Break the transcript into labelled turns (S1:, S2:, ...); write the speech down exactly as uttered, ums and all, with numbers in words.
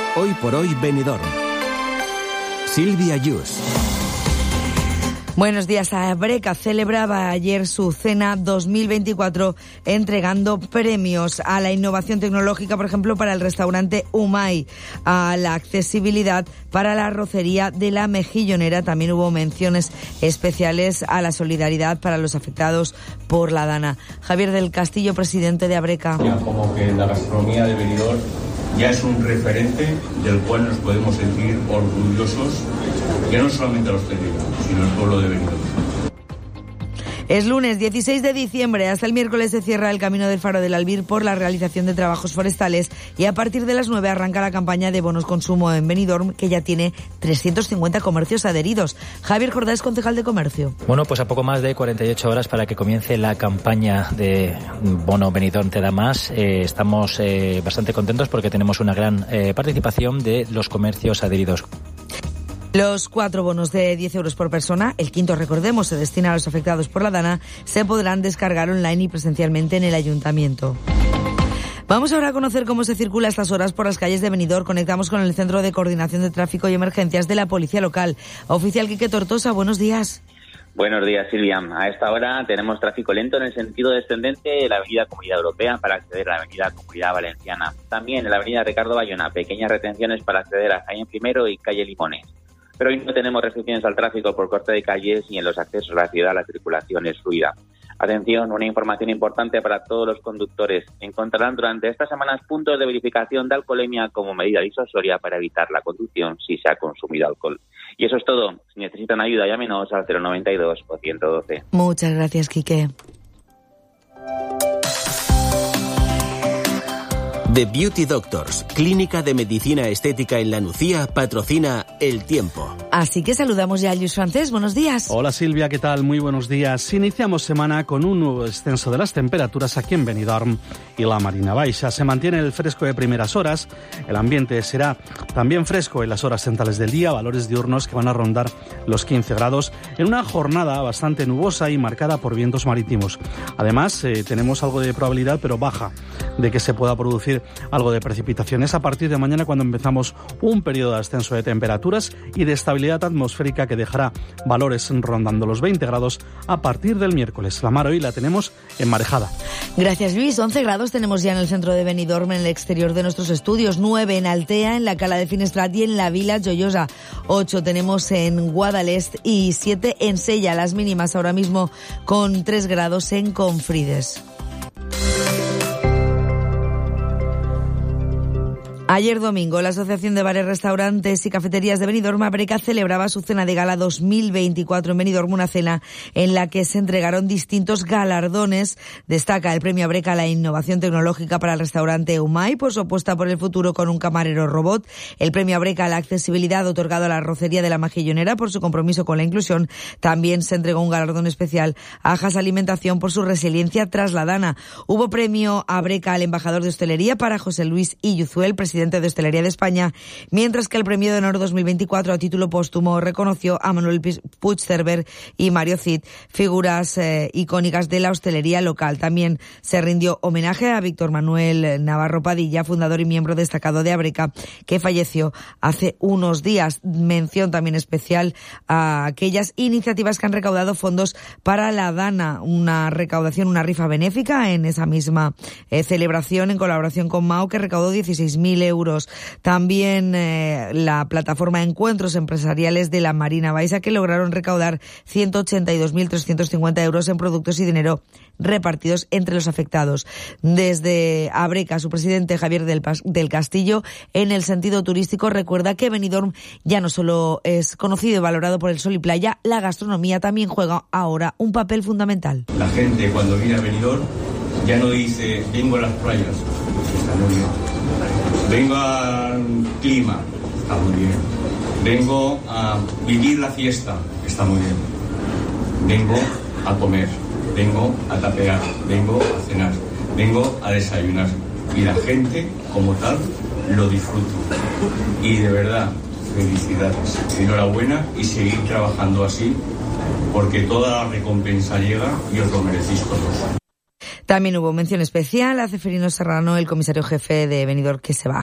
S1: Hoy por hoy Benidorm. Silvia Yus.
S2: Buenos días. Abreca celebraba ayer su cena dos mil veinticuatro entregando premios a la innovación tecnológica, por ejemplo, para el restaurante Umay, a la accesibilidad para la arrocería de La Mejillonera. También hubo menciones especiales a la solidaridad para los afectados por la Dana. Javier del Castillo, presidente de Abreca.
S3: Como que la gastronomía de Benidorm ya es un referente del cual nos podemos sentir orgullosos, ya no solamente los técnicos, sino el pueblo de Benidorm.
S2: Es lunes dieciséis de diciembre. Hasta el miércoles se cierra el camino del Faro del Albir por la realización de trabajos forestales y a partir de las nueve arranca la campaña de bonos consumo en Benidorm, que ya tiene trescientos cincuenta comercios adheridos. Javier Jordás, concejal de Comercio.
S4: Bueno, pues a poco más de cuarenta y ocho horas para que comience la campaña de bono Benidorm te da más. Eh, estamos eh, bastante contentos porque tenemos una gran eh, participación de los comercios adheridos.
S2: Los cuatro bonos de diez euros por persona, el quinto, recordemos, se destina a los afectados por la Dana, se podrán descargar online y presencialmente en el ayuntamiento. Vamos ahora a conocer cómo se circula a estas horas por las calles de Benidorm. Conectamos con el Centro de Coordinación de Tráfico y Emergencias de la Policía Local. Oficial Quique Tortosa, buenos días.
S5: Buenos días, Silvia. A esta hora tenemos tráfico lento en el sentido descendente de la avenida Comunidad Europea para acceder a la avenida Comunidad Valenciana. También en la avenida Ricardo Bayona, pequeñas retenciones para acceder a Jaén Primero y calle Limones. Pero hoy no tenemos restricciones al tráfico por corte de calles y en los accesos a la ciudad la circulación es fluida. Atención, una información importante para todos los conductores. Encontrarán durante estas semanas puntos de verificación de alcoholemia como medida disuasoria para evitar la conducción si se ha consumido alcohol. Y eso es todo. Si necesitan ayuda, llámenos al cero noventa y dos o ciento doce.
S2: Muchas gracias, Quique.
S1: The Beauty Doctors, clínica de medicina estética en La Nucía, patrocina El Tiempo.
S2: Así que saludamos ya a Lluís Francés. Buenos días.
S6: Hola Silvia, ¿qué tal? Muy buenos días. Iniciamos semana con un nuevo descenso de las temperaturas aquí en Benidorm y la Marina Baixa. Se mantiene el fresco de primeras horas. El ambiente será también fresco en las horas centrales del día, valores diurnos que van a rondar los quince grados en una jornada bastante nubosa y marcada por vientos marítimos. Además, eh, tenemos algo de probabilidad, pero baja, de que se pueda producir algo de precipitaciones a partir de mañana, cuando empezamos un periodo de ascenso de temperaturas y de estabilidad atmosférica que dejará valores rondando los veinte grados a partir del miércoles. La mar hoy la tenemos enmarejada.
S2: Gracias, Luis. once grados tenemos ya en el centro de Benidorm, en el exterior de nuestros estudios. nueve en Altea, en la Cala de Finestrat y en la Vila Joyosa. ocho tenemos en Guadalest y siete en Sella. Las mínimas ahora mismo con tres grados en Confrides. Ayer domingo, la Asociación de Bares, Restaurantes y Cafeterías de Benidorm, Abreca, celebraba su cena de gala dos mil veinticuatro en Benidorm, una cena en la que se entregaron distintos galardones. Destaca el premio Abreca a la innovación tecnológica para el restaurante Umay por su apuesta por el futuro con un camarero robot. El premio Abreca a la accesibilidad otorgado a la arrocería de La Mejillonera por su compromiso con la inclusión. También se entregó un galardón especial a Ajas Alimentación por su resiliencia tras la Dana. Hubo premio Abreca al embajador de hostelería para José Luis Illuzuel, presidente de Hostelería de España, mientras que el Premio de Honor dos mil veinticuatro a título póstumo reconoció a Manuel Puigcerver y Mario Cid, figuras eh, icónicas de la hostelería local. También se rindió homenaje a Víctor Manuel Navarro Padilla, fundador y miembro destacado de Abreca, que falleció hace unos días. Mención también especial a aquellas iniciativas que han recaudado fondos para la Dana, una recaudación, una rifa benéfica en esa misma eh, celebración en colaboración con Mao, que recaudó dieciséis mil euros. También eh, la plataforma Encuentros Empresariales de la Marina Baixa, que lograron recaudar ciento ochenta y dos mil trescientos cincuenta euros en productos y dinero repartidos entre los afectados. Desde Abreca, su presidente Javier del, del Castillo, en el sentido turístico, recuerda que Benidorm ya no solo es conocido y valorado por el sol y playa, la gastronomía también juega ahora un papel fundamental.
S3: La gente cuando viene a Benidorm ya no dice vengo a las playas, está muy bien. Vengo al clima, está muy bien. Vengo a vivir la fiesta, está muy bien. Vengo a comer, vengo a tapear, vengo a cenar, vengo a desayunar. Y la gente, como tal, lo disfruta. Y de verdad, felicidades, enhorabuena y seguir trabajando así, porque toda la recompensa llega y os lo merecéis todos.
S2: También hubo mención especial a Ceferino Serrano, el comisario jefe de Benidorm, que se va.